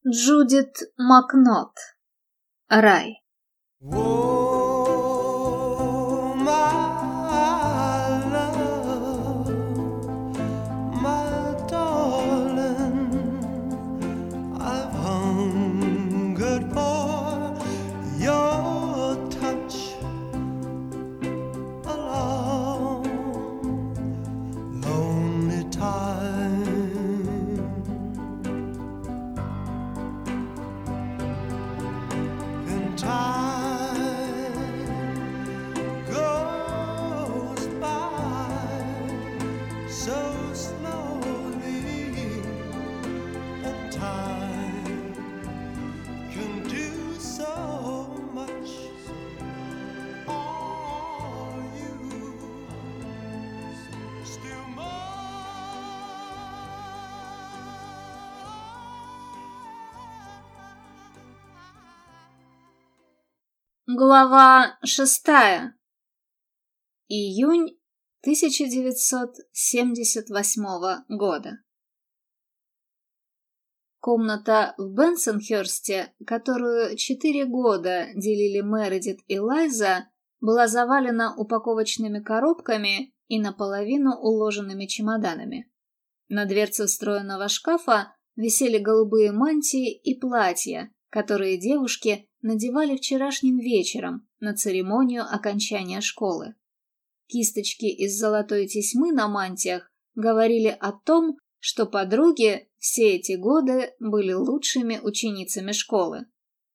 Джудит Макнот. Рай. Oh, my love, my darling, I've hungered for your touch a long, lonely time. And time goes by so slowly, and time can do so much. Are you still Глава 6. Июнь 1978 года. Комната в Бенсонхёрсте, которую 4 года делили Мередит и Лайза, была завалена упаковочными коробками и наполовину уложенными чемоданами. На дверце встроенного шкафа висели голубые мантии и платья, которые девушки надевали вчерашним вечером на церемонию окончания школы. Кисточки из золотой тесьмы на мантиях говорили о том, что подруги все эти годы были лучшими ученицами школы.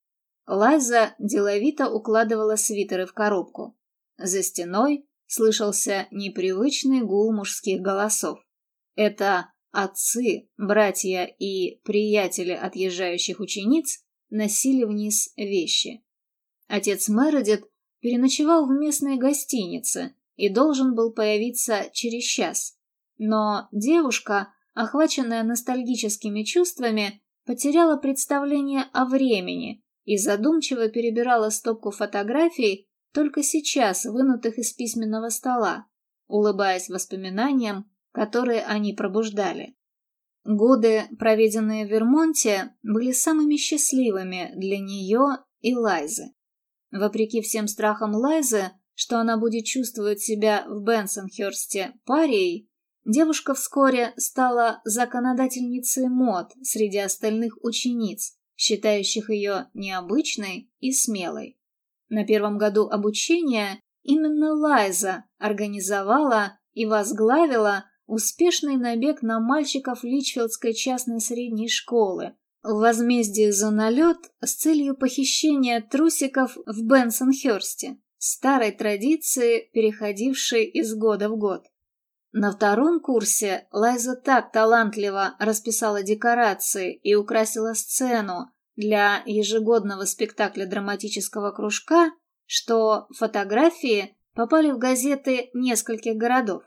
Лайза деловито укладывала свитеры в коробку. За стеной слышался непривычный гул мужских голосов. Это отцы, братья и приятели отъезжающих учениц носили вниз вещи. Отец Мередит переночевал в местной гостинице и должен был появиться через час. Но девушка, охваченная ностальгическими чувствами, потеряла представление о времени и задумчиво перебирала стопку фотографий, только сейчас вынутых из письменного стола, улыбаясь воспоминаниям, которые они пробуждали. Годы, проведенные в Вермонте, были самыми счастливыми для нее и Лайзы. Вопреки всем страхам Лайзы, что она будет чувствовать себя в Бенсонхёрсте парией, девушка вскоре стала законодательницей мод среди остальных учениц, считающих ее необычной и смелой. На первом году обучения именно Лайза организовала и возглавила успешный набег на мальчиков Личфилдской частной средней школы в возмездие за налет с целью похищения трусиков в Бенсонхёрсте, старой традиции, переходившей из года в год. На втором курсе Лайза так талантливо расписала декорации и украсила сцену для ежегодного спектакля драматического кружка, что фотографии попали в газеты нескольких городов.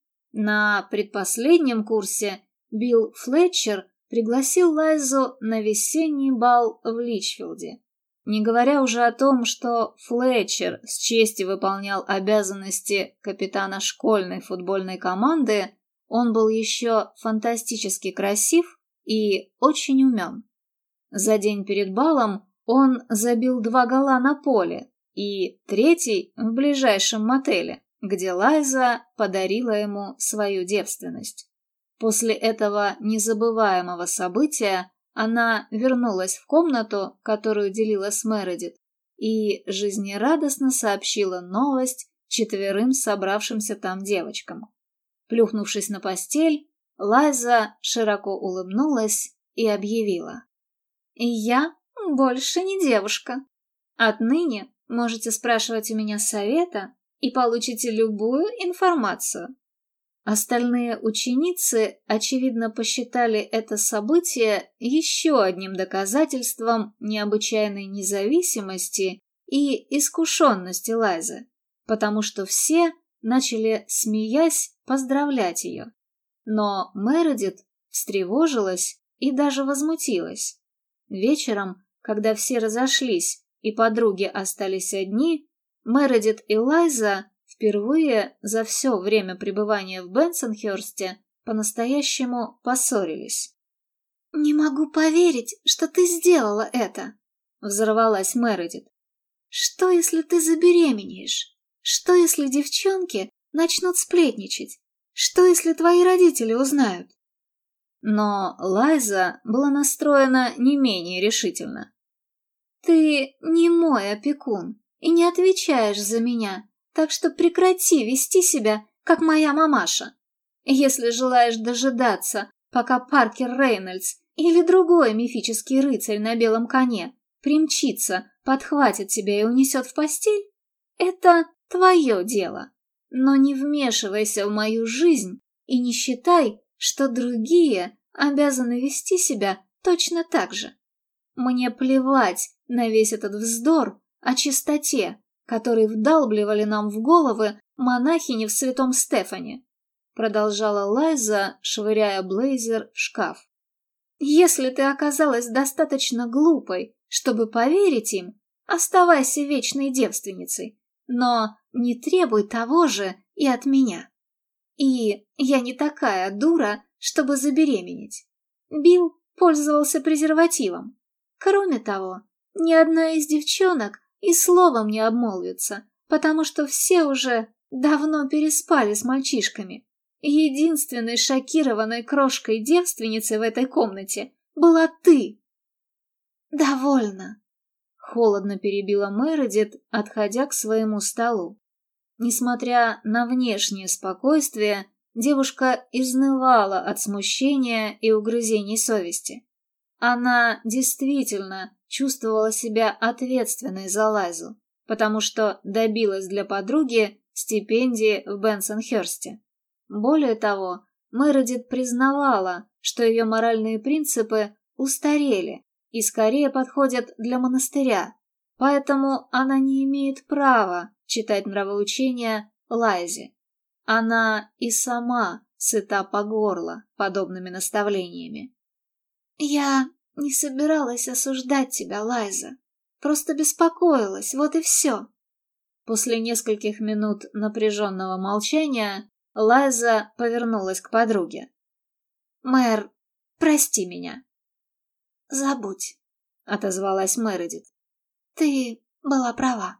На предпоследнем курсе Билл Флетчер пригласил Лайзу на весенний бал в Личфилде. Не говоря уже о том, что Флетчер с честью выполнял обязанности капитана школьной футбольной команды, он был еще фантастически красив и очень умен. За день перед балом он забил 2 гола на поле и 3 в ближайшем мотеле, где Лайза подарила ему свою девственность. После этого незабываемого события она вернулась в комнату, которую делила с Мередит, и жизнерадостно сообщила новость 4 собравшимся там девочкам. Плюхнувшись на постель, Лайза широко улыбнулась и объявила: «Я больше не девушка. Отныне можете спрашивать у меня совета и получите любую информацию». Остальные ученицы, очевидно, посчитали это событие еще одним доказательством необычайной независимости и искушенности Лайзы, потому что все начали, смеясь, поздравлять ее. Но Мередит встревожилась и даже возмутилась. Вечером, когда все разошлись и подруги остались одни, Мередит и Лайза впервые за все время пребывания в Бенсонхёрсте по-настоящему поссорились. «Не могу поверить, что ты сделала это!» — взорвалась Мередит. «Что, если ты забеременеешь? Что, если девчонки начнут сплетничать? Что, если твои родители узнают?» Но Лайза была настроена не менее решительно. «Ты не мой опекун и не отвечаешь за меня, так что прекрати вести себя, как моя мамаша. Если желаешь дожидаться, пока Паркер Рейнольдс или другой мифический рыцарь на белом коне примчится, подхватит тебя и унесет в постель, это твое дело. Но не вмешивайся в мою жизнь и не считай, что другие обязаны вести себя точно так же. Мне плевать на весь этот вздор о чистоте, который вдалбливали нам в головы монахини в Святом Стефане», продолжала Лайза, швыряя блейзер в шкаф. «Если ты оказалась достаточно глупой, чтобы поверить им, оставайся вечной девственницей, но не требуй того же и от меня. И я не такая дура, чтобы забеременеть. Билл пользовался презервативом. Кроме того, ни одна из девчонок и словом не обмолвится, потому что все уже давно переспали с мальчишками. Единственной шокированной крошкой-девственницей в этой комнате была ты». «Довольно», — холодно перебила Мередит, отходя к своему столу. Несмотря на внешнее спокойствие, девушка изнывала от смущения и угрызений совести. Она действительно чувствовала себя ответственной за Лайзу, потому что добилась для подруги стипендии в Бенсонхёрсте. Более того, Мередит признавала, что ее моральные принципы устарели и скорее подходят для монастыря, поэтому она не имеет права читать нравоучения Лайзе. Она и сама сыта по горло подобными наставлениями. «Я не собиралась осуждать тебя, Лайза. Просто беспокоилась, вот и все». После нескольких минут напряженного молчания Лайза повернулась к подруге. «Мэр, прости меня». «Забудь», — отозвалась Мередит. «Ты была права».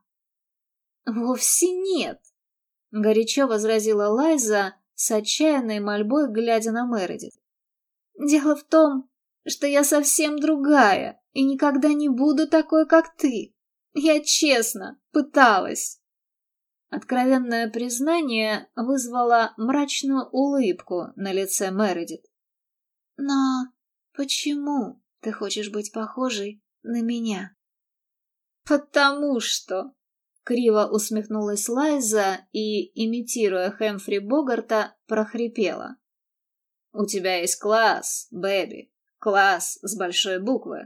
«Вовсе нет», — горячо возразила Лайза, с отчаянной мольбой глядя на Мередит. «Дело в том, что я совсем другая и никогда не буду такой, как ты. Я честно пыталась». Откровенное признание вызвало мрачную улыбку на лице Мередит. «Но почему ты хочешь быть похожей на меня?» «Потому что...» — криво усмехнулась Лайза и, имитируя Хэмфри Богарта, прохрипела. «У тебя есть класс, Бэби, класс с большой буквы».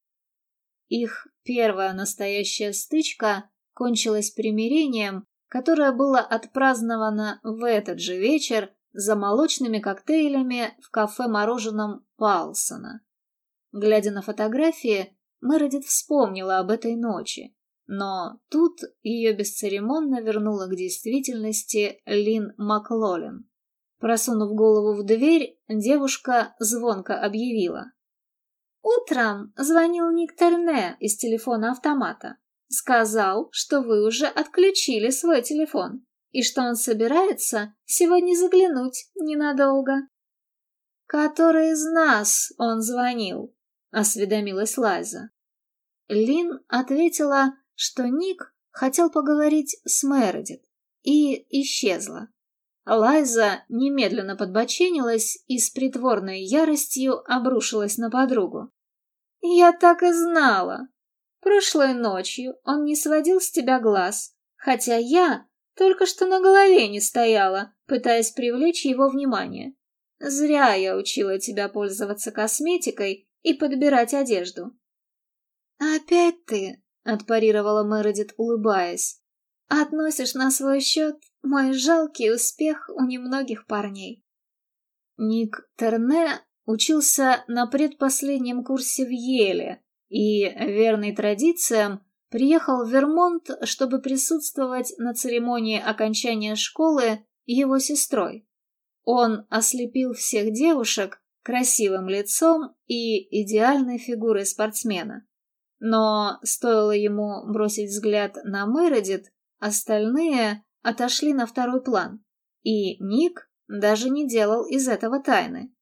Их первая настоящая стычка кончилась примирением, которое было отпраздновано в этот же вечер за молочными коктейлями в кафе-мороженом Паулсона. Глядя на фотографии, Мередит вспомнила об этой ночи, но тут ее бесцеремонно вернула к действительности Лин Маклолин. Просунув голову в дверь, девушка звонко объявила. «Утром звонил Ник Терне из телефона-автомата. Сказал, что вы уже отключили свой телефон и что он собирается сегодня заглянуть ненадолго». «Который из нас он звонил?» — осведомилась Лайза. Лин ответила, что Ник хотел поговорить с Мередит, и исчезла. Лайза немедленно подбоченилась и с притворной яростью обрушилась на подругу. «Я так и знала. Прошлой ночью он не сводил с тебя глаз, хотя я только что на голове не стояла, пытаясь привлечь его внимание. Зря я учила тебя пользоваться косметикой и подбирать одежду». «Опять ты», — отпарировала Мередит, улыбаясь, «относишь на свой счет мой жалкий успех у немногих парней». Ник Терне учился на предпоследнем курсе в Йеле и, верный традициям, приехал в Вермонт, чтобы присутствовать на церемонии окончания школы его сестрой. Он ослепил всех девушек, красивым лицом и идеальной фигурой спортсмена. Но стоило ему бросить взгляд на Мередит, остальные отошли на второй план, и Ник даже не делал из этого тайны.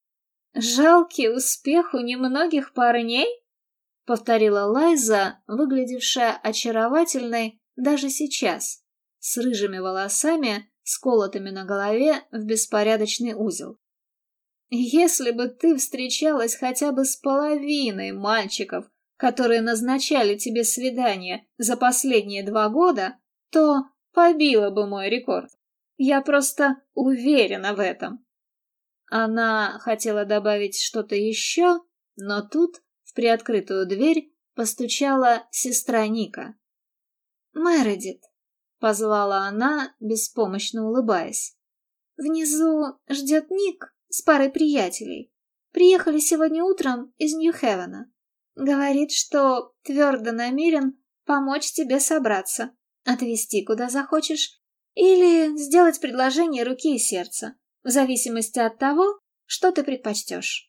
«Жалкий успех у немногих парней?» — повторила Лайза, выглядевшая очаровательной даже сейчас, с рыжими волосами, сколотыми на голове в беспорядочный узел. «Если бы ты встречалась хотя бы с половиной мальчиков, которые назначали тебе свидание за последние 2 года, то побила бы мой рекорд. Я просто уверена в этом». Она хотела добавить что-то еще, но тут в приоткрытую дверь постучала сестра Ника. «Мередит», — позвала она, беспомощно улыбаясь. «Внизу ждет Ник с парой приятелей. Приехали сегодня утром из Нью-Хевена. Говорит, что твердо намерен помочь тебе собраться, отвезти куда захочешь или сделать предложение руки и сердца, в зависимости от того, что ты предпочтешь».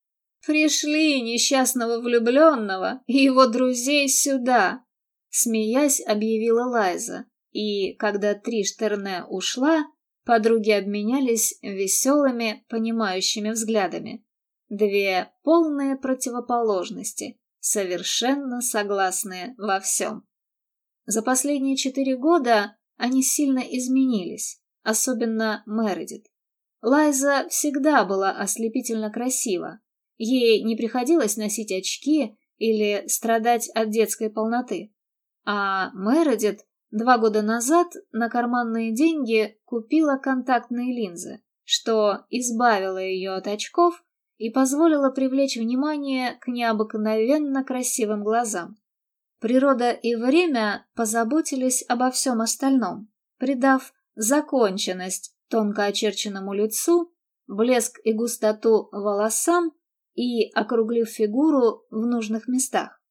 «Пришли несчастного влюбленного и его друзей сюда», — смеясь объявила Лайза, и, когда Триш Терне ушла, подруги обменялись веселыми, понимающими взглядами. 2 полные противоположности, совершенно согласные во всем. За последние 4 года они сильно изменились, особенно Мередит. Лайза всегда была ослепительно красива. Ей не приходилось носить очки или страдать от детской полноты. А Мередит 2 года назад на карманные деньги купила контактные линзы, что избавило ее от очков и позволило привлечь внимание к необыкновенно красивым глазам. Природа и время позаботились обо всем остальном, придав законченность тонко очерченному лицу, блеск и густоту волосам и округлив фигуру в нужных местах.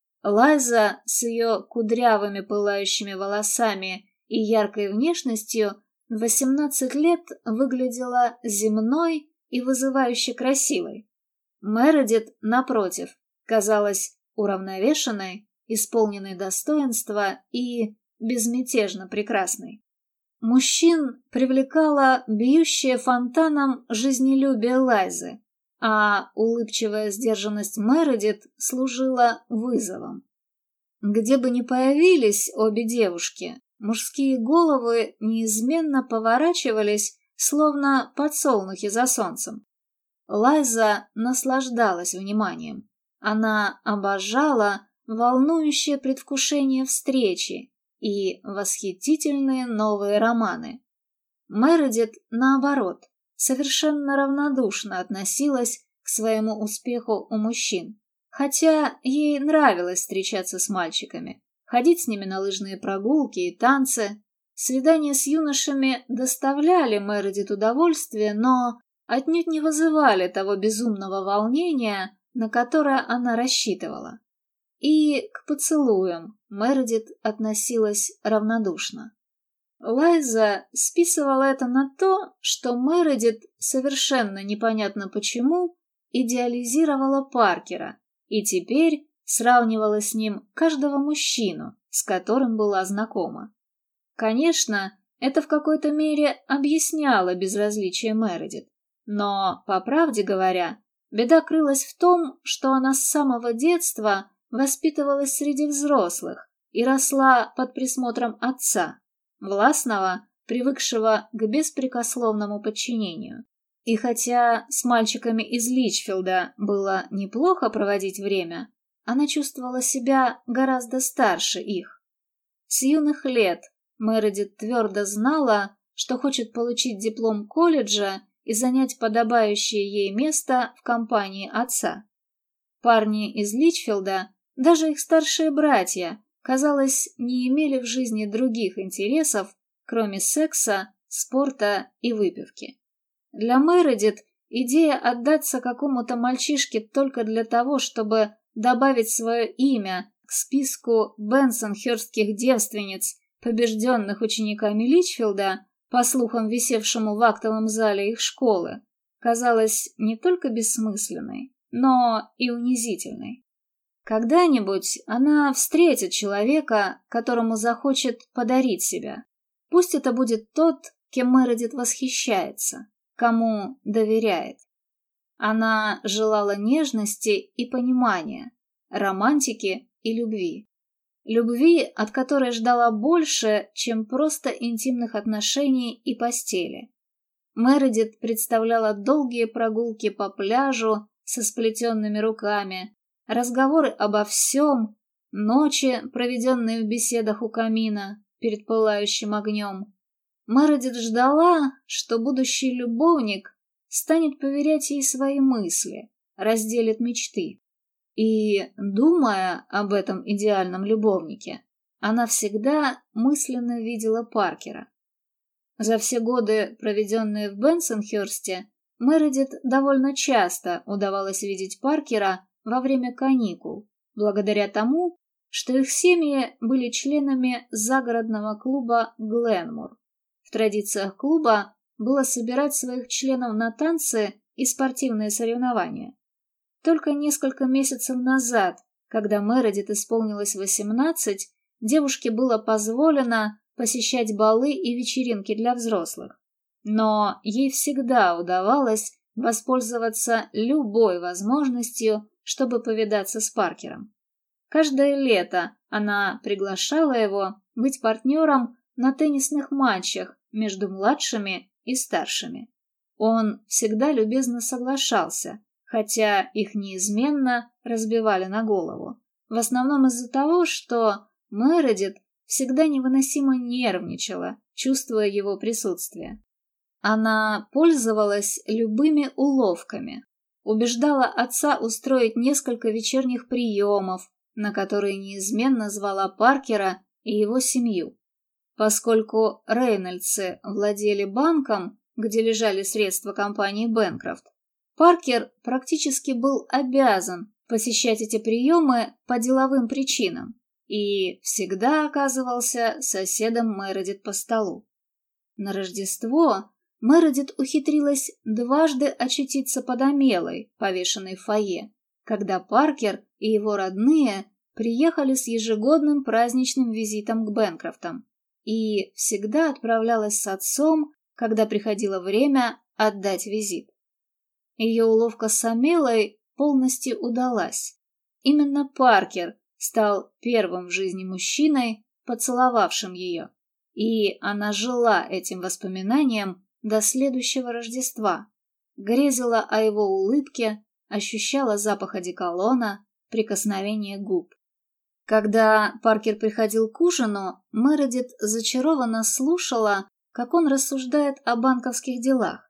Лайза с ее кудрявыми пылающими волосами и яркой внешностью в 18 лет выглядела земной и вызывающе красивой. Мередит, напротив, казалась уравновешенной, исполненной достоинства и безмятежно прекрасной. Мужчин привлекала бьющая фонтаном жизнелюбие Лайзы, а улыбчивая сдержанность Мередит служила вызовом. Где бы ни появились обе девушки, мужские головы неизменно поворачивались, словно подсолнухи за солнцем. Лайза наслаждалась вниманием. Она обожала волнующее предвкушение встречи и восхитительные новые романы. Мередит, наоборот, совершенно равнодушно относилась к своему успеху у мужчин, хотя ей нравилось встречаться с мальчиками, ходить с ними на лыжные прогулки и танцы. Свидания с юношами доставляли Мередит удовольствие, но отнюдь не вызывали того безумного волнения, на которое она рассчитывала. И к поцелуям Мередит относилась равнодушно. Лайза списывала это на то, что Мередит, совершенно непонятно почему, идеализировала Паркера и теперь сравнивала с ним каждого мужчину, с которым была знакома. Конечно, это в какой-то мере объясняло безразличие Мередит, но, по правде говоря, беда крылась в том, что она с самого детства воспитывалась среди взрослых и росла под присмотром отца, властного, привыкшего к беспрекословному подчинению. И хотя с мальчиками из Личфилда было неплохо проводить время, она чувствовала себя гораздо старше их. С юных лет Мередит твердо знала, что хочет получить диплом колледжа и занять подобающее ей место в компании отца. Парни из Личфилда, даже их старшие братья, казалось, не имели в жизни других интересов, кроме секса, спорта и выпивки. Для Мередит идея отдаться какому-то мальчишке только для того, чтобы добавить свое имя к списку бенсонхёрстских девственниц, побежденных учениками Личфилда, по слухам висевшему в актовом зале их школы, казалась не только бессмысленной, но и унизительной. Когда-нибудь она встретит человека, которому захочет подарить себя. Пусть это будет тот, кем Мередит восхищается, кому доверяет. Она желала нежности и понимания, романтики и любви. Любви, от которой ждала больше, чем просто интимных отношений и постели. Мередит представляла долгие прогулки по пляжу со сплетенными руками, разговоры обо всем, ночи, проведенные в беседах у камина перед пылающим огнем. Мередит ждала, что будущий любовник станет поверять ей свои мысли, разделит мечты. И, думая об этом идеальном любовнике, она всегда мысленно видела Паркера. За все годы, проведенные в Бенсонхёрсте, Мередит довольно часто удавалось видеть Паркера во время каникул, благодаря тому, что их семьи были членами загородного клуба «Гленмур». В традициях клуба было собирать своих членов на танцы и спортивные соревнования. Только несколько месяцев назад, когда Мередит исполнилось 18, девушке было позволено посещать балы и вечеринки для взрослых. Но ей всегда удавалось воспользоваться любой возможностью, чтобы повидаться с Паркером. Каждое лето она приглашала его быть партнером на теннисных матчах между младшими и старшими. Он всегда любезно соглашался, хотя их неизменно разбивали на голову. В основном из-за того, что Мередит всегда невыносимо нервничала, чувствуя его присутствие. Она пользовалась любыми уловками, убеждала отца устроить несколько вечерних приемов, на которые неизменно звала Паркера и его семью. Поскольку Рейнольдсы владели банком, где лежали средства компании Бэнкрофт, Паркер практически был обязан посещать эти приемы по деловым причинам и всегда оказывался соседом Мередит по столу. На Рождество Мередит ухитрилась дважды очутиться под омелой, повешенной в фойе, когда Паркер и его родные приехали с ежегодным праздничным визитом к Бэнкрофтам, и всегда отправлялась с отцом, когда приходило время отдать визит. Ее уловка с омелой полностью удалась. Именно Паркер стал первым в жизни мужчиной, поцеловавшим ее, и она жила этим воспоминанием до следующего Рождества, грезила о его улыбке, ощущала запах одеколона, прикосновение губ. Когда Паркер приходил к ужину, Мередит зачарованно слушала, как он рассуждает о банковских делах,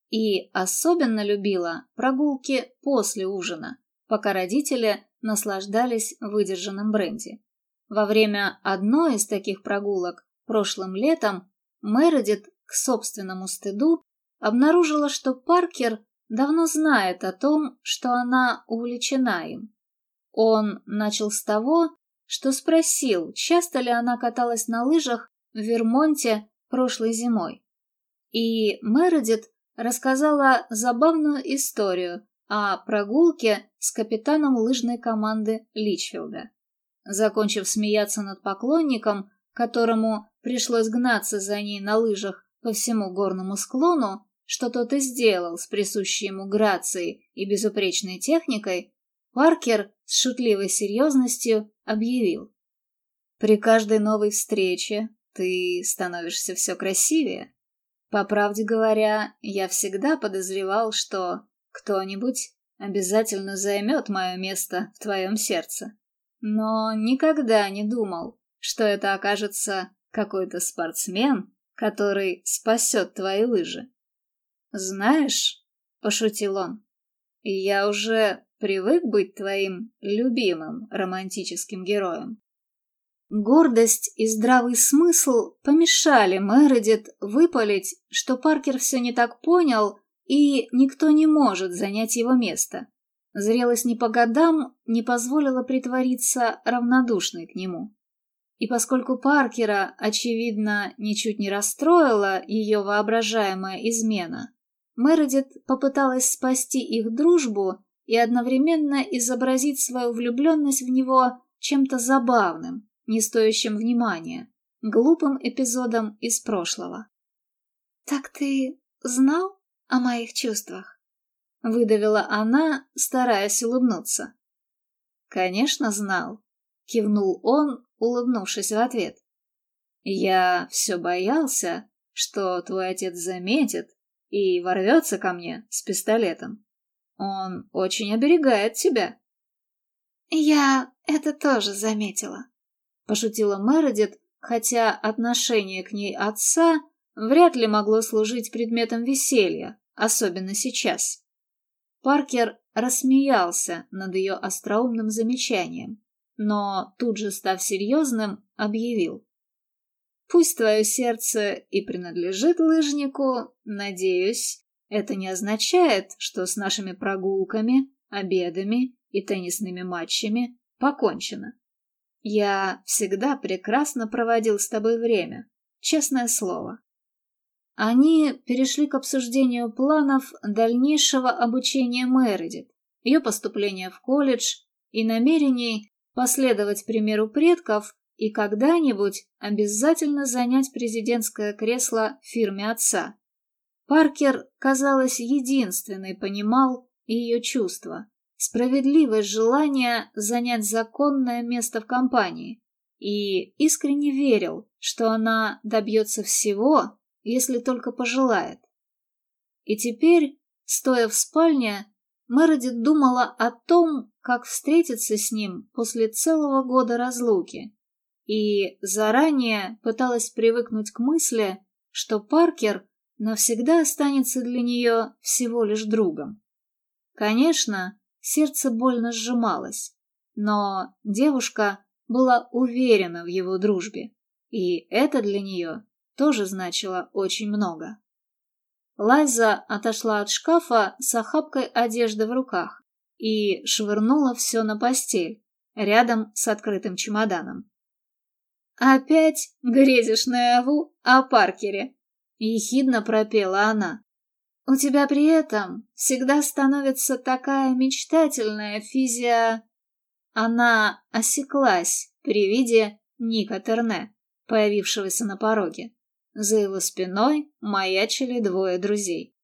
и особенно любила прогулки после ужина, пока родители наслаждались выдержанным бренди. Во время одной из таких прогулок прошлым летом Мередит, к собственному стыду, обнаружила, что Паркер давно знает о том, что она увлечена им. Он начал с того, что спросил, часто ли она каталась на лыжах в Вермонте прошлой зимой. И Мередит рассказала забавную историю о прогулке с капитаном лыжной команды Личфилда. Закончив смеяться над поклонником, которому пришлось гнаться за ней на лыжах по всему горному склону, что тот и сделал с присущей ему грацией и безупречной техникой, Паркер с шутливой серьезностью объявил: «При каждой новой встрече ты становишься все красивее. По правде говоря, я всегда подозревал, что кто-нибудь обязательно займет мое место в твоем сердце, но никогда не думал, что это окажется какой-то спортсмен, который спасет твои лыжи. Знаешь, — пошутил он, — я уже привык быть твоим любимым романтическим героем». Гордость и здравый смысл помешали Мередит выпалить, что Паркер все не так понял, и никто не может занять его место. Зрелость не по годам не позволила притвориться равнодушной к нему. И поскольку Паркера, очевидно, ничуть не расстроила ее воображаемая измена, Мередит попыталась спасти их дружбу и одновременно изобразить свою влюбленность в него чем-то забавным, не стоящим внимания, глупым эпизодом из прошлого. «Так ты знал о моих чувствах?» — выдавила она, стараясь улыбнуться. «Конечно, знал», — кивнул он, улыбнувшись в ответ. «Я все боялся, что твой отец заметит и ворвется ко мне с пистолетом. Он очень оберегает тебя». «Я это тоже заметила», — пошутила Мередит, хотя отношение к ней отца вряд ли могло служить предметом веселья, особенно сейчас. Паркер рассмеялся над ее остроумным замечанием, но тут же, став серьезным, объявил. «Пусть твое сердце и принадлежит лыжнику, надеюсь, это не означает, что с нашими прогулками, обедами и теннисными матчами покончено. Я всегда прекрасно проводил с тобой время, честное слово». Они перешли к обсуждению планов дальнейшего обучения Мередит, ее поступления в колледж и намерений последовать примеру предков и когда-нибудь обязательно занять президентское кресло в фирме отца. Паркер, казалось, единственный понимал ее чувства, справедливость желания занять законное место в компании, и искренне верил, что она добьется всего, если только пожелает. И теперь, стоя в спальне, Мередит думала о том, как встретиться с ним после целого года разлуки, и заранее пыталась привыкнуть к мысли, что Паркер навсегда останется для нее всего лишь другом. Конечно, сердце больно сжималось, но девушка была уверена в его дружбе, и это для нее тоже значило очень много. Лайза отошла от шкафа с охапкой одежды в руках и швырнула все на постель, рядом с открытым чемоданом. «Опять грезишь наяву о Паркере?» — ехидно пропела она. «У тебя при этом всегда становится такая мечтательная физия...» Она осеклась при виде Ника Терне, появившегося на пороге. За его спиной маячили двое друзей.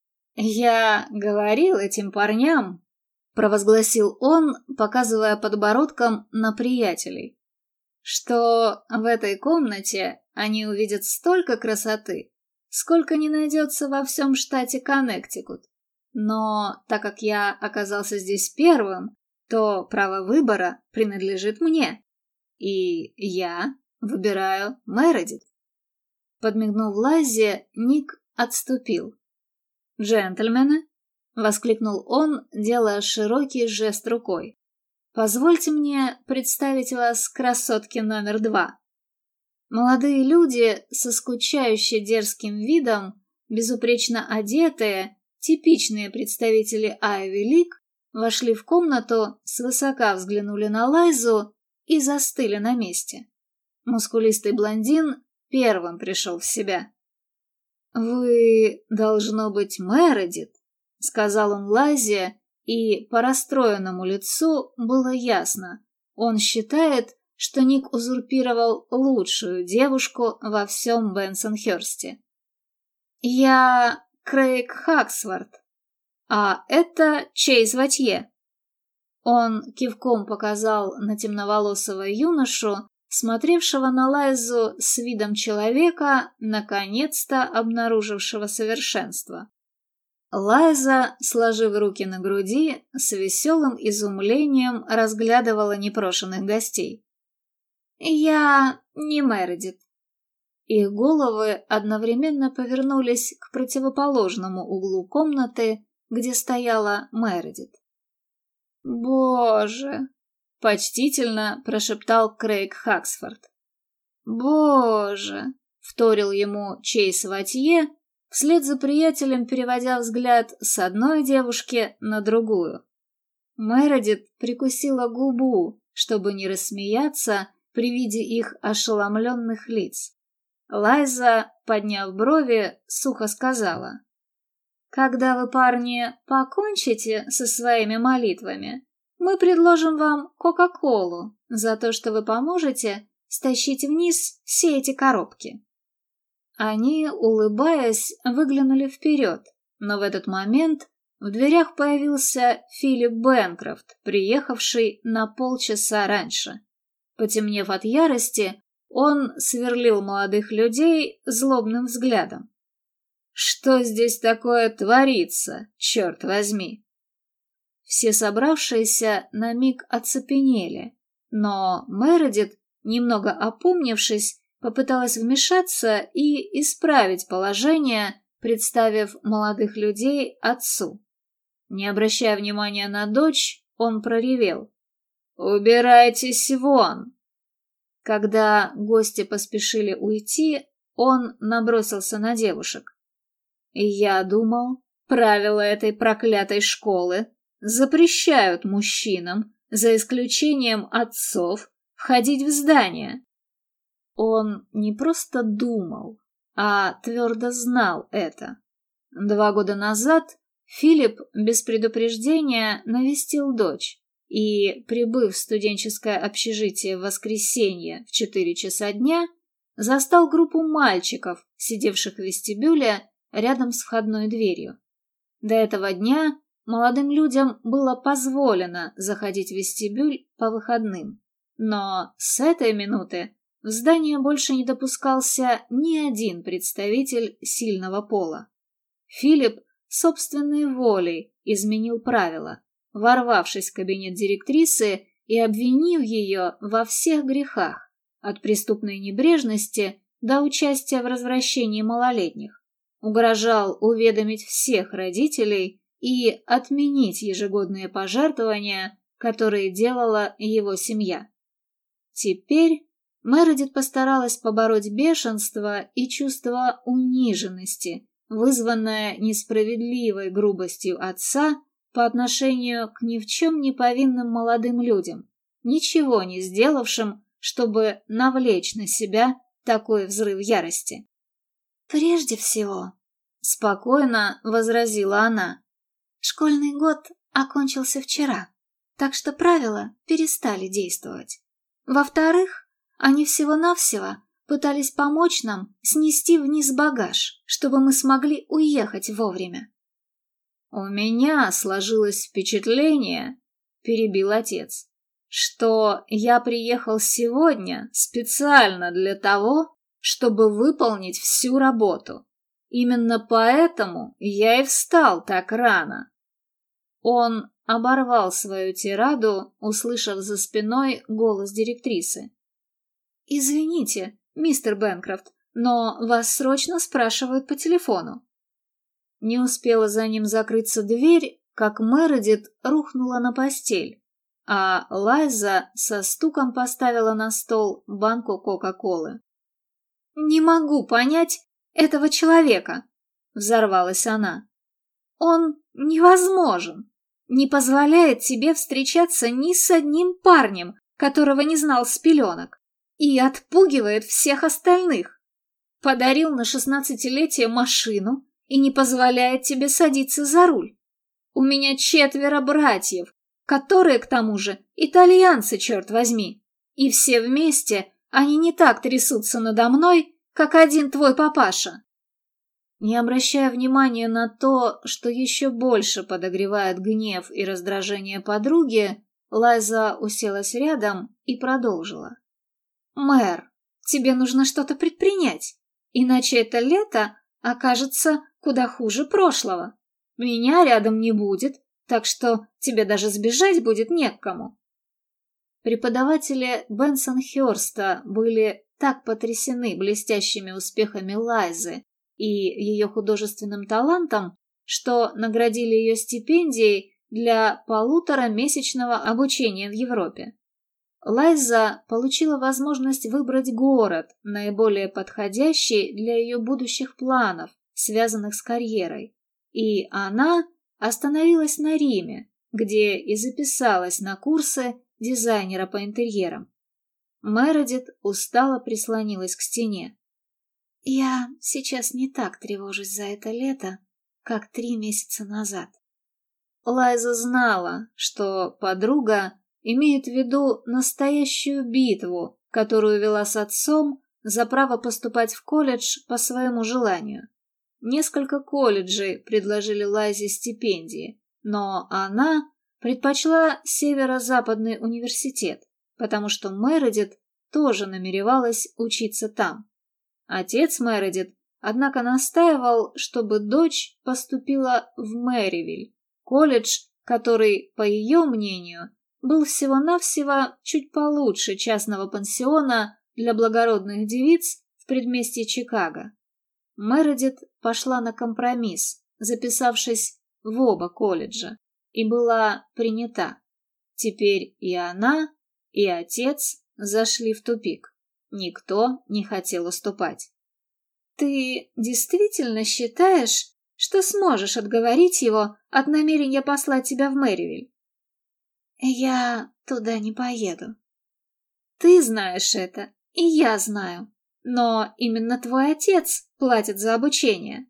«Я говорил этим парням», — провозгласил он, показывая подбородком на приятелей, «что в этой комнате они увидят столько красоты, сколько не найдется во всем штате Коннектикут. Но так как я оказался здесь первым, то право выбора принадлежит мне, и я выбираю Мередит». Подмигнув Лайзе, Ник отступил. «Джентльмены!» — воскликнул он, делая широкий жест рукой. «Позвольте мне представить вас красотке номер 2». Молодые люди со скучающе дерзким видом, безупречно одетые, типичные представители Айви Лиг, вошли в комнату, свысока взглянули на Лайзу и застыли на месте. Мускулистый блондин первым пришел в себя. «Вы, должно быть, Мередит», — сказал он Лайзе, и по расстроенному лицу было ясно. Он считает, что Ник узурпировал лучшую девушку во всем Бенсонхёрсте. «Я Крейг Хаксворт, а это Чейз Ватье». Он кивком показал на темноволосого юношу, смотревшего на Лайзу с видом человека, наконец-то обнаружившего совершенство. Лайза, сложив руки на груди, с веселым изумлением разглядывала непрошенных гостей. «Я не Мередит». Их головы одновременно повернулись к противоположному углу комнаты, где стояла Мередит. «Боже!» — почтительно прошептал Крейг Хаксфорд. «Боже!» — вторил ему Чейз Ватье, вслед за приятелем переводя взгляд с одной девушки на другую. Мередит прикусила губу, чтобы не рассмеяться при виде их ошеломленных лиц. Лайза, подняв брови, сухо сказала: Когда вы, парни, покончите со своими молитвами, мы предложим вам Кока-Колу за то, что вы поможете стащить вниз все эти коробки». Они, улыбаясь, выглянули вперед, но в этот момент в дверях появился Филипп Бэнкрофт, приехавший на полчаса раньше. Потемнев от ярости, он сверлил молодых людей злобным взглядом. «Что здесь такое творится, черт возьми?» Все собравшиеся на миг оцепенели, но Мередит, немного опомнившись, попыталась вмешаться и исправить положение, представив молодых людей отцу. Не обращая внимания на дочь, он проревел: «Убирайтесь вон!» Когда гости поспешили уйти, он набросился на девушек. «Я думал, правила этой проклятой школы запрещают мужчинам, за исключением отцов, входить в здание». Он не просто думал, а твердо знал это. 2 года назад Филипп без предупреждения навестил дочь и, прибыв в студенческое общежитие в воскресенье в 4 часа дня, застал группу мальчиков, сидевших в вестибюле рядом с входной дверью. До этого дня молодым людям было позволено заходить в вестибюль по выходным, но с этой минуты в здание больше не допускался ни один представитель сильного пола. Филипп собственной волей изменил правила, ворвавшись в кабинет директрисы и обвинив ее во всех грехах, от преступной небрежности до участия в развращении малолетних, угрожал уведомить всех родителей и отменить ежегодные пожертвования, которые делала его семья. Теперь Мередит постаралась побороть бешенство и чувство униженности, вызванное несправедливой грубостью отца по отношению к ни в чем не повинным молодым людям, ничего не сделавшим, чтобы навлечь на себя такой взрыв ярости. «Прежде всего», — спокойно возразила она, «школьный год окончился вчера, так что правила перестали действовать. Во-вторых, они всего-навсего пытались помочь нам снести вниз багаж, чтобы мы смогли уехать вовремя». «У меня сложилось впечатление, — перебил отец, — что я приехал сегодня специально для того, чтобы выполнить всю работу. Именно поэтому я и встал так рано». Он оборвал свою тираду, услышав за спиной голос директрисы. «Извините, мистер Бэнкрофт, но вас срочно спрашивают по телефону». Не успела за ним закрыться дверь, как Мередит рухнула на постель, а Лайза со стуком поставила на стол банку Кока-Колы. «Не могу понять этого человека», — взорвалась она. «Он невозможен, не позволяет тебе встречаться ни с одним парнем, которого не знал с пеленок, и отпугивает всех остальных. Подарил на 16-летие машину и не позволяет тебе садиться за руль. У меня 4 братьев, которые, к тому же, итальянцы, черт возьми, и все вместе они не так трясутся надо мной, как один твой папаша». Не обращая внимания на то, что еще больше подогревает гнев и раздражение подруги, Лайза уселась рядом и продолжила. «Мэр, тебе нужно что-то предпринять, иначе это лето окажется куда хуже прошлого. Меня рядом не будет, так что тебе даже сбежать будет не к кому». Преподаватели Бенсонхёрста были так потрясены блестящими успехами Лайзы и ее художественным талантом, что наградили ее стипендией для 1,5-месячного обучения в Европе. Лайза получила возможность выбрать город, наиболее подходящий для ее будущих планов, связанных с карьерой, и она остановилась на Риме, где и записалась на курсы дизайнера по интерьерам. Мередит устало прислонилась к стене. «Я сейчас не так тревожусь за это лето, как 3 месяца назад. Лайза знала, что подруга имеет в виду настоящую битву, которую вела с отцом за право поступать в колледж по своему желанию. Несколько колледжей предложили Лайзе стипендии, но она предпочла Северо-Западный университет, потому что Мередит тоже намеревалась учиться там. Отец Мередит, однако, настаивал, чтобы дочь поступила в Мэривиль, колледж, который, по ее мнению, был всего-навсего чуть получше частного пансиона для благородных девиц в предместье Чикаго. Мередит пошла на компромисс, записавшись в оба колледжа, и была принята. Теперь и она, и отец зашли в тупик. Никто не хотел уступать. «Ты действительно считаешь, что сможешь отговорить его от намерения послать тебя в Мэривиль?» «Я туда не поеду». «Ты знаешь это, и я знаю. Но именно твой отец платит за обучение».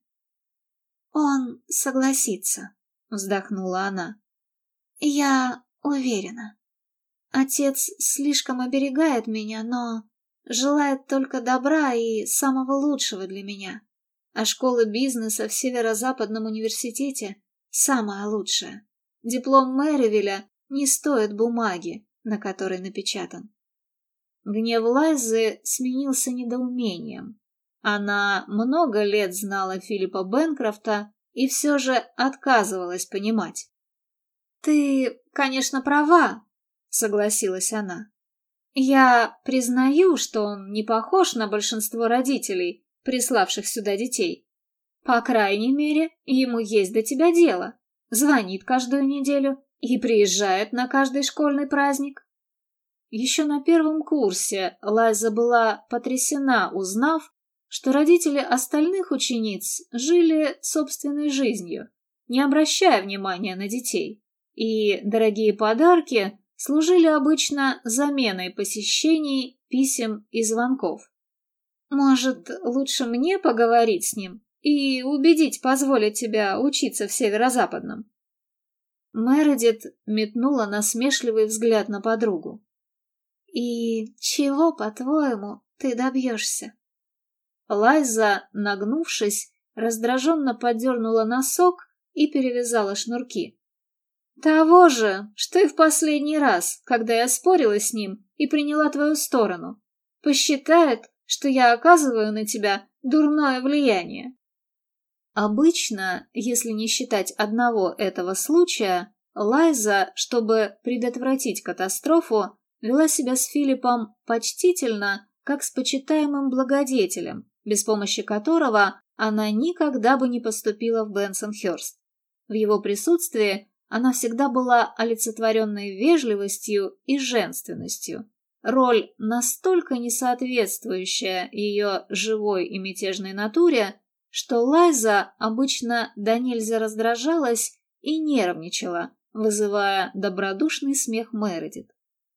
«Он согласится», — вздохнула она. «Я уверена. Отец слишком оберегает меня, но желает только добра и самого лучшего для меня. А школа бизнеса в Северо-Западном университете самая лучшая. Диплом Мэривилля не стоит бумаги, на которой напечатан». Гнев Лайзы сменился недоумением. Она много лет знала Филиппа Бэнкрофта и все же отказывалась понимать. «Ты, конечно, права», — согласилась она. «Я признаю, что он не похож на большинство родителей, приславших сюда детей. По крайней мере, ему есть до тебя дело. Звонит каждую неделю и приезжает на каждый школьный праздник». Еще на первом курсе Лайза была потрясена, узнав, что родители остальных учениц жили собственной жизнью, не обращая внимания на детей, и дорогие подарки служили обычно заменой посещений, писем и звонков. «Может, лучше мне поговорить с ним и убедить позволить тебя учиться в Северо-Западном?» Мередит метнула насмешливый взгляд на подругу. «И чего, по-твоему, ты добьешься?» Лайза, нагнувшись, раздраженно поддернула носок и перевязала шнурки. «Того же, что и в последний раз, когда я спорила с ним и приняла твою сторону. Посчитает, что я оказываю на тебя дурное влияние». Обычно, если не считать одного этого случая, Лайза, чтобы предотвратить катастрофу, вела себя с Филиппом почтительно, как с почитаемым благодетелем, без помощи которого она никогда бы не поступила в Бенсонхёрст. В его присутствии она всегда была олицетворенной вежливостью и женственностью, роль настолько несоответствующая ее живой и мятежной натуре, что Лайза обычно до нельзя раздражалась и нервничала, вызывая добродушный смех Мередит.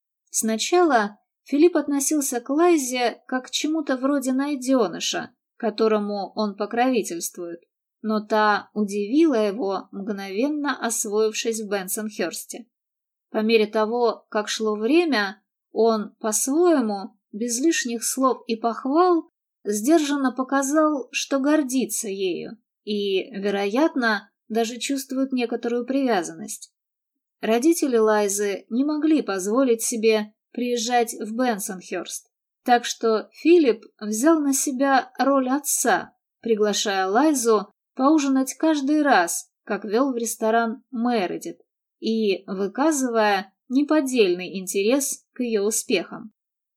Сначала Филипп относился к Лайзе как к чему-то вроде найденыша, которому он покровительствует, но та удивила его, мгновенно освоившись в Бенсонхёрсте. По мере того, как шло время, он, по-своему, без лишних слов и похвал, сдержанно показал, что гордится ею и, вероятно, даже чувствует некоторую привязанность. Родители Лайзы не могли позволить себе приезжать в Бенсонхёрст, так что Филипп взял на себя роль отца, приглашая Лайзу поужинать каждый раз, как вел в ресторан Мередит, и выказывая неподдельный интерес к ее успехам.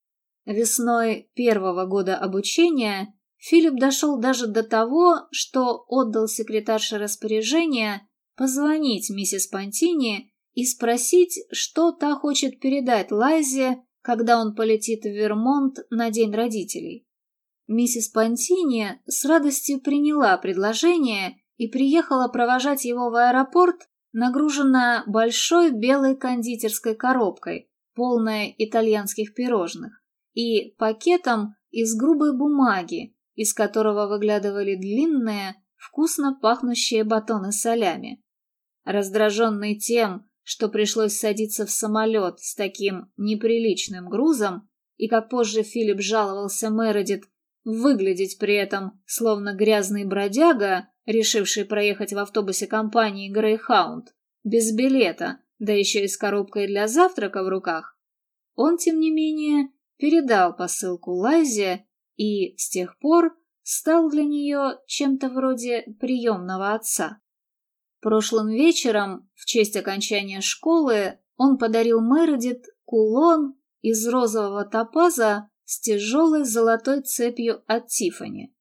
Весной первого года обучения Филипп дошел даже до того, что отдал секретарше распоряжение позвонить миссис Пантини и спросить, что та хочет передать Лайзе, когда он полетит в Вермонт на День родителей. Миссис Пантини с радостью приняла предложение и приехала провожать его в аэропорт, нагруженная большой белой кондитерской коробкой, полной итальянских пирожных, и пакетом из грубой бумаги, из которого выглядывали длинные, вкусно пахнущие батоны солями. Раздраженный тем, что пришлось садиться в самолет с таким неприличным грузом, и, как позже Филипп жаловался Мередит, выглядеть при этом словно грязный бродяга, решивший проехать в автобусе компании Greyhound, без билета, да еще и с коробкой для завтрака в руках, он, тем не менее, передал посылку Лайзе и с тех пор стал для нее чем-то вроде приемного отца. Прошлым вечером, в честь окончания школы, он подарил Мередит кулон из розового топаза с тяжелой золотой цепью от Тиффани.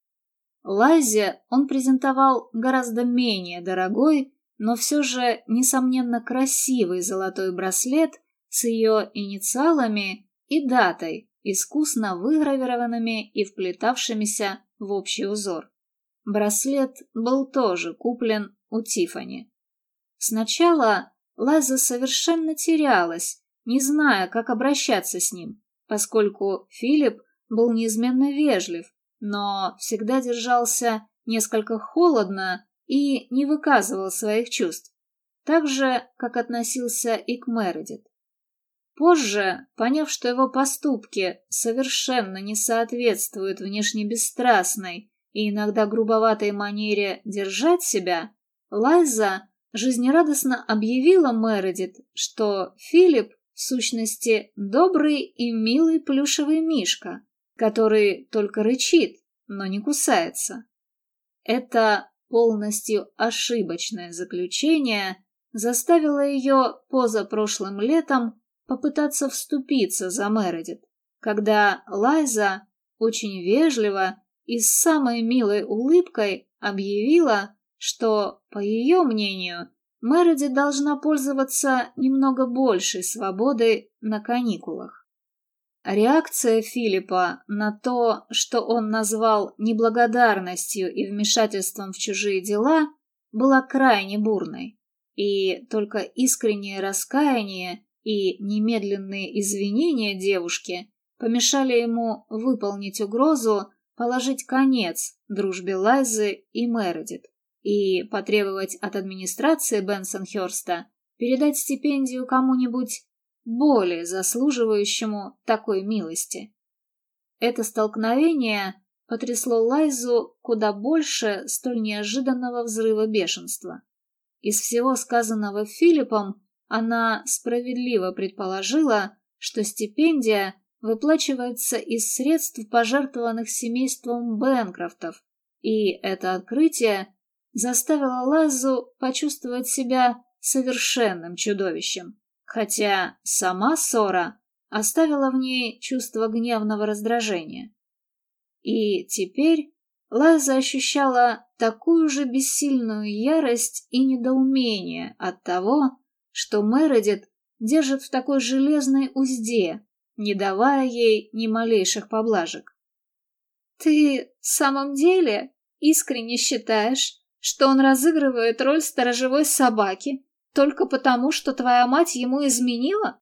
Лайзе он презентовал гораздо менее дорогой, но все же, несомненно, красивый золотой браслет с ее инициалами и датой, искусно выгравированными и вплетавшимися в общий узор. Браслет был тоже куплен у Тиффани. Сначала Лайза совершенно терялась, не зная, как обращаться с ним, поскольку Филипп был неизменно вежлив, но всегда держался несколько холодно и не выказывал своих чувств, так же, как относился и к Мередит. Позже, поняв, что его поступки совершенно не соответствуют внешне бесстрастной и иногда грубоватой манере держать себя, Лайза жизнерадостно объявила Мередит, что Филипп в сущности добрый и милый плюшевый мишка, который только рычит, но не кусается. Это полностью ошибочное заключение заставило ее позапрошлым летом попытаться вступиться за Мередит, когда Лайза очень вежливо и с самой милой улыбкой объявила, что, по ее мнению, Мередит должна пользоваться немного большей свободой на каникулах. Реакция Филиппа на то, что он назвал неблагодарностью и вмешательством в чужие дела, была крайне бурной, и только искреннее раскаяние и немедленные извинения девушки помешали ему выполнить угрозу положить конец дружбе Лайзы и Мередит и потребовать от администрации Бенсонхёрста передать стипендию кому-нибудь более заслуживающему такой милости. Это столкновение потрясло Лайзу куда больше столь неожиданного взрыва бешенства. Из всего сказанного Филиппом она справедливо предположила, что стипендия выплачивается из средств, пожертвованных семейством Бэнкрофтов, и это открытие заставило Лайзу почувствовать себя совершенным чудовищем, хотя сама ссора оставила в ней чувство гневного раздражения. И теперь Лайза ощущала такую же бессильную ярость и недоумение от того, что Мередит держит в такой железной узде, не давая ей ни малейших поблажек. «Ты в самом деле искренне считаешь, что он разыгрывает роль сторожевой собаки только потому, что твоя мать ему изменила?»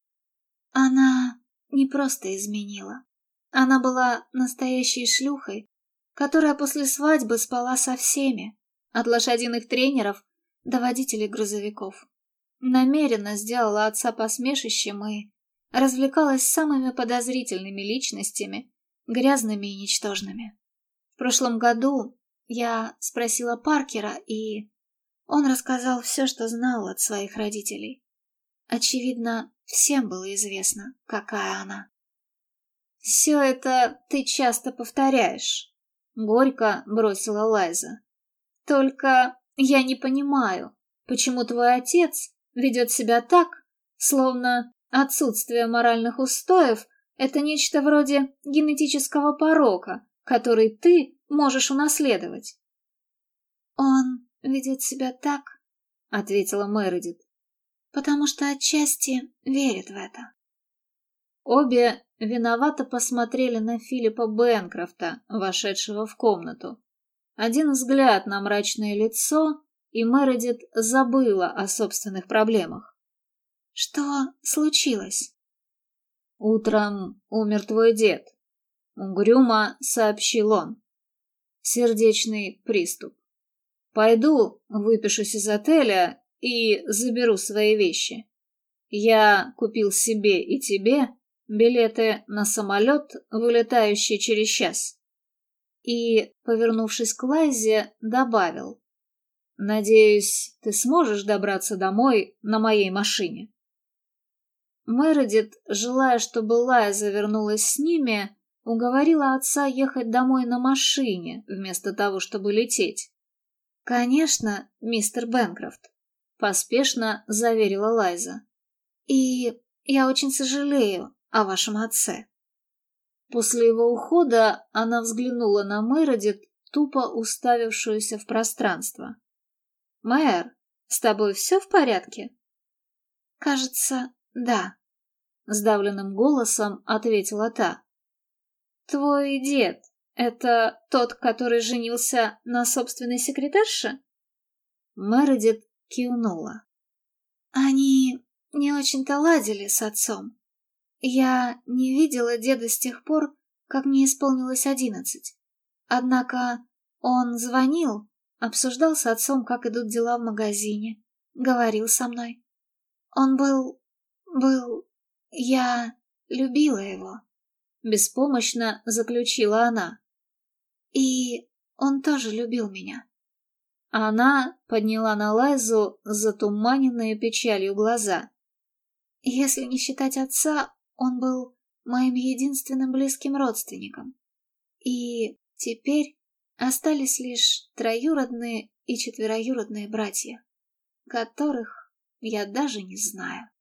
Она не просто изменила. Она была настоящей шлюхой, которая после свадьбы спала со всеми, от лошадиных тренеров до водителей грузовиков. Намеренно сделала отца посмешищем и развлекалась с самыми подозрительными личностями, грязными и ничтожными. В прошлом году я спросила Паркера, и он рассказал все, что знал от своих родителей. Очевидно, всем было известно, какая она. «Все это ты часто повторяешь», — горько бросила Лайза. «Только я не понимаю, почему твой отец ведет себя так, словно отсутствие моральных устоев — это нечто вроде генетического порока, который ты можешь унаследовать». «Он ведет себя так, — ответила Мередит, — потому что отчасти верит в это». Обе виновато посмотрели на Филиппа Бэнкрофта, вошедшего в комнату. Один взгляд на мрачное лицо, и Мередит забыла о собственных проблемах. «Что случилось?» «Утром умер твой дед», — угрюмо сообщил он. «Сердечный приступ. Пойду, выпишусь из отеля и заберу свои вещи. Я купил себе и тебе билеты на самолет, вылетающий через час». И, повернувшись к Лайзе, добавил: «Надеюсь, ты сможешь добраться домой на моей машине». Мередит, желая, чтобы Лайза вернулась с ними, уговорила отца ехать домой на машине, вместо того, чтобы лететь. «Конечно, мистер Бэнкрофт», — поспешно заверила Лайза. «И я очень сожалею о вашем отце». После его ухода она взглянула на Мередит, тупо уставившуюся в пространство. «Мэр, с тобой все в порядке?» «Кажется, да», — сдавленным голосом ответила та. «Твой дед — это тот, который женился на собственной секретарше?» Мередит кивнула. «Они не очень-то ладили с отцом. Я не видела деда с тех пор, как мне исполнилось 11. Однако он звонил, обсуждал с отцом, как идут дела в магазине, говорил со мной. Он был... Я любила его», — беспомощно заключила она. «И он тоже любил меня». Она подняла на Лайзу затуманенные печалью глаза. «Если не считать отца, он был моим единственным близким родственником. И теперь остались лишь троюродные и четвероюродные братья, которых я даже не знаю».